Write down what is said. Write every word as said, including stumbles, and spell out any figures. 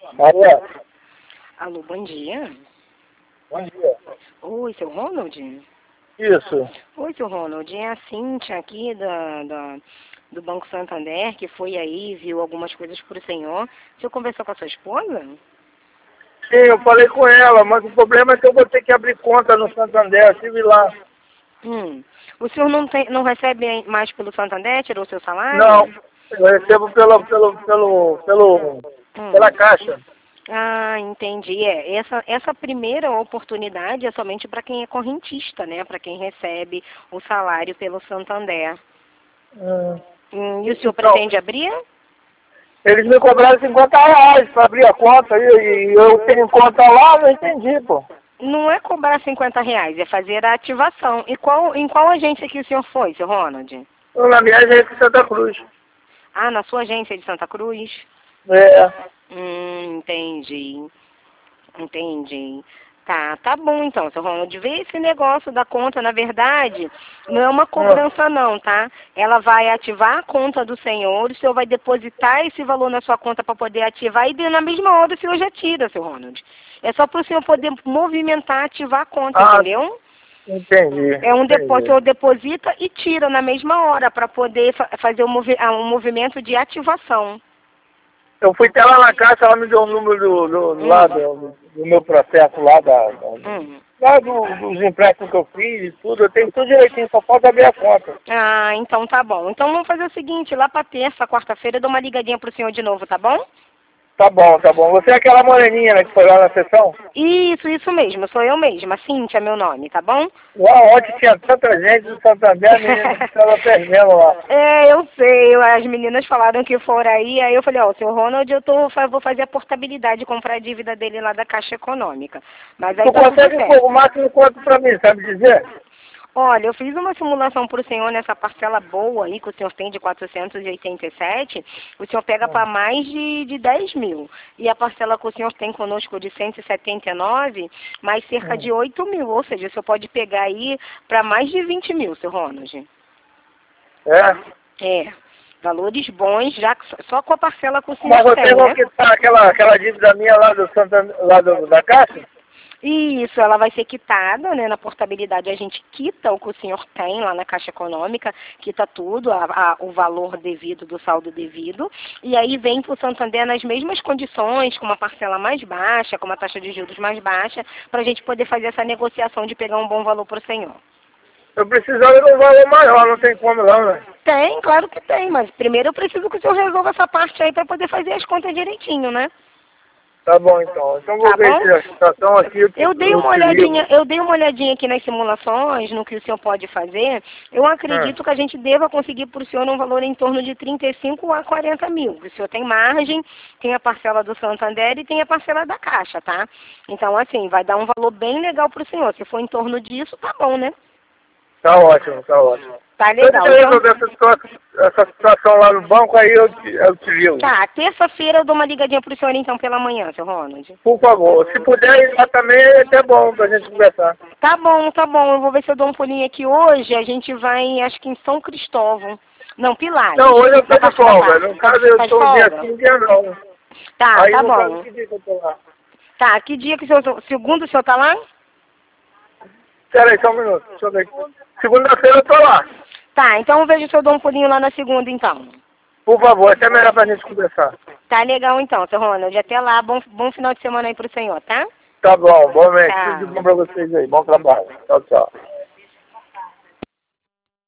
Alô? Alô, bom dia. Bom dia. Oi, seu Ronald? Isso. Oi, seu Ronald. É a Cíntia aqui da, da, do Banco Santander, que foi aí, viu algumas coisas para o senhor. O senhor conversou com a sua esposa? Sim, eu falei com ela, mas o problema é que eu vou ter que abrir conta no Santander, eu estive lá. Hum. O senhor não, tem, não recebe mais pelo Santander, tirou o seu salário? Não, eu recebo pelo, pelo, pelo, pelo, Hum. pela Caixa. Ah, entendi. É, essa, essa primeira oportunidade é somente para quem é correntista, né? Para quem recebe o salário pelo Santander. Hum. Hum, e o senhor Então, pretende abrir? eles me cobraram cinquenta reais para abrir a conta e, e eu tenho conta lá, não entendi, pô. Não é cobrar cinquenta reais, é fazer a ativação. E qual, em qual agência que o senhor foi, seu Ronald? Eu, na minha agência de Santa Cruz. Ah, na sua agência de Santa Cruz? É. Hum, entendi. Entendi. Tá, tá bom então, seu Ronald. Vê esse negócio da conta, na verdade, não é uma cobrança não, tá? Ela vai ativar a conta do senhor, o senhor vai depositar esse valor na sua conta para poder ativar e na mesma hora o senhor já tira, seu Ronald. É só para o senhor poder movimentar, ativar a conta, Ah, entendeu? entendi. É um depósito, o entendi. senhor deposita e tira na mesma hora para poder fa fazer um, movi ah, um movimento de ativação. Eu fui até lá na caixa, ela me deu o número do, do, do, Hum. lá do, do meu processo lá, da, da, Hum. lá do, dos empréstimos que eu fiz e tudo. Eu tenho tudo direitinho, só falta abrir a conta. Ah, então tá bom. Então vamos fazer o seguinte, lá pra terça, quarta-feira, eu dou uma ligadinha pro senhor de novo, tá bom? Tá bom, tá bom. Você é aquela moreninha, né, que foi lá na sessão? Isso, isso mesmo, sou eu mesma, Cíntia é meu nome, tá bom? Lá ontem tinha tanta gente do Santander, a menina estava perdendo lá. É, eu sei, eu- as meninas falaram que foram aí, aí eu falei, ó, seu Ronald, eu tô, fa- vou fazer a portabilidade, comprar a dívida dele lá da Caixa Econômica. Mas aí Tu tá tudo consegue certo. o máximo quanto pra mim, sabe dizer? Olha, eu fiz uma simulação para o senhor nessa parcela boa aí que o senhor tem de quatrocentos e oitenta e sete, o senhor pega para mais de, de dez mil. E a parcela que o senhor tem conosco de cento e setenta e nove, mais cerca de oito mil. Ou seja, o senhor pode pegar aí para mais de vinte mil, seu Ronald. É. É, valores bons, já que só- só com a parcela que o senhor Mas você tem, vai né? quitar aquela, aquela dívida minha lá do Santander, lá do, da Caixa? Isso, ela vai ser quitada, né? Na portabilidade a gente quita o que o senhor tem lá na Caixa Econômica, quita tudo, a, a, o valor devido do saldo devido, e aí vem para o Santander nas mesmas condições, com uma parcela mais baixa, com uma taxa de juros mais baixa, para a gente poder fazer essa negociação de pegar um bom valor para o senhor. Eu precisava de um valor maior, não tem como não, né? Tem, claro que tem, mas primeiro eu preciso que o senhor resolva essa parte aí para poder fazer as contas direitinho, né? Tá bom, então. Então vou Tá ver bom? se a situação aqui eu, te- Eu dei eu uma te ligo. olhadinha, eu dei uma olhadinha aqui nas simulações, no que o senhor pode fazer. Eu acredito que a gente deva conseguir para o senhor um valor em torno de trinta e cinco a quarenta mil. O senhor tem margem, tem a parcela do Santander e tem a parcela da Caixa, tá? Então, assim, vai dar um valor bem legal para o senhor. Se for em torno disso, tá bom, né? Tá ótimo, tá ótimo. Tá Se eu legal. quiser Então, resolver essa situação, essa situação lá no banco, aí eu te, eu te ligo. tá, terça-feira eu dou uma ligadinha pro senhor então pela manhã, seu Ronald. Por favor. Se puder ir lá também, é até bom pra gente conversar. Tá bom, tá bom. Eu vou ver se eu dou um pulinho aqui hoje. A gente vai, acho que em São Cristóvão. Não, Pilares. Não, hoje eu tô Na de parte da folga. tarde. No caso, eu Faz tô um dia folga? sim, um dia não. Tá, Aí tá no caso, bom. que dia que eu tô lá? Tá, que dia que o senhor... Segundo o senhor tá lá? Espera aí, só um minuto. Deixa eu ver. Segunda-feira eu tô lá. Tá, então eu vejo se eu dou um pulinho lá na segunda, então. Por favor, até melhor pra gente conversar. Tá legal, então, seu Ronald. Até lá. Bom, bom final de semana aí pro senhor, tá? Tá bom, bom mês. Tá. Tudo de bom pra vocês aí. Bom trabalho. Tchau, tchau.